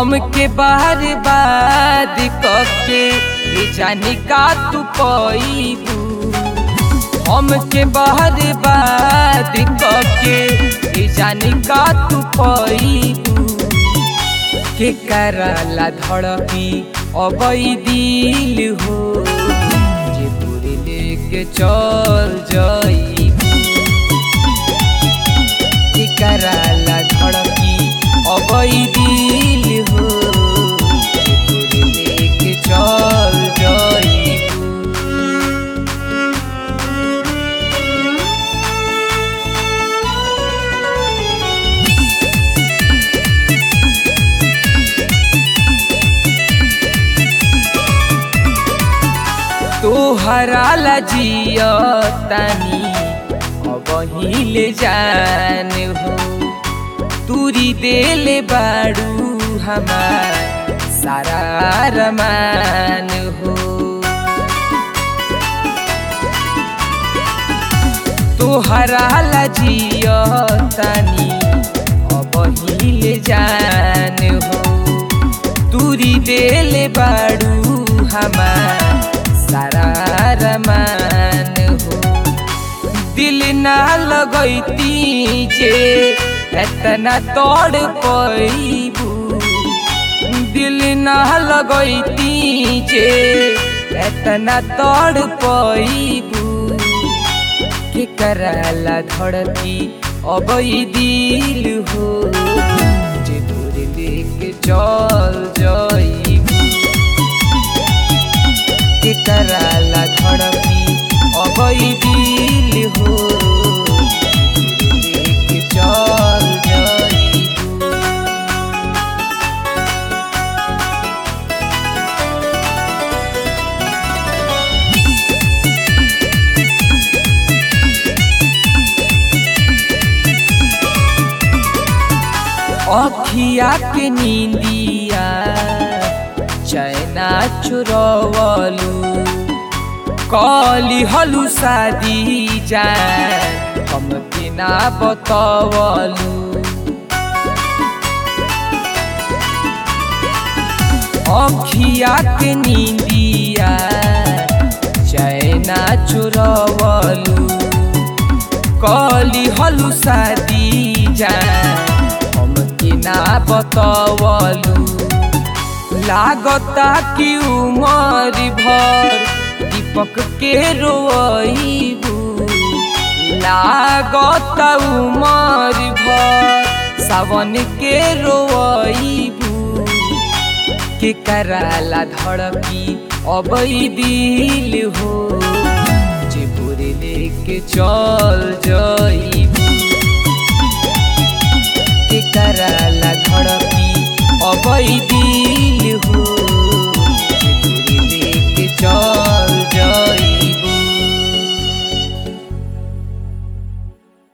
हमके बर्बाद करके ये जानी का तू पैबू। हमके बर्बाद करके ये जानी का तू पैबू। के करला धड़की अबई दिल हो जे पूरी लेके चल जाइबू। के करला धड़की अबई दिल हो जे पूरी लेके चल जाइबू। तोहरा ला जिया तानी अबहिले जान हो। तुरी देले बाड़ू हमार सारा रमान हो। तोहरा ला जिया तानी अबहिले जान हो। तुरी देले बाड़ू हमार सारा रमान हो। दिल ना लगैती जे एतना तोड़ पैबू। दिल ना लगैती जे एतना तोड़ पैबू। के करला धड़की अबई दिल हो जे दूर लेके चल जाइबू। के करला धड़की अबई दिल हो लेके चल जाइबू। अखिया के नींदिया चैना चुरवलू। कली हलू शादी जान हमके ना बतवलू। अखिया के नींदिया चैना चुरवलू। कली हलू शादी जान हमके ना बतवलू। लागता कि उमर भर दीपक के रोइबू। लागता उमर भर सावन के रोइबू। के करला धड़की अबई दिल हो जे पूरे लेके चल जाइबू। के करला धड़की अबई दिल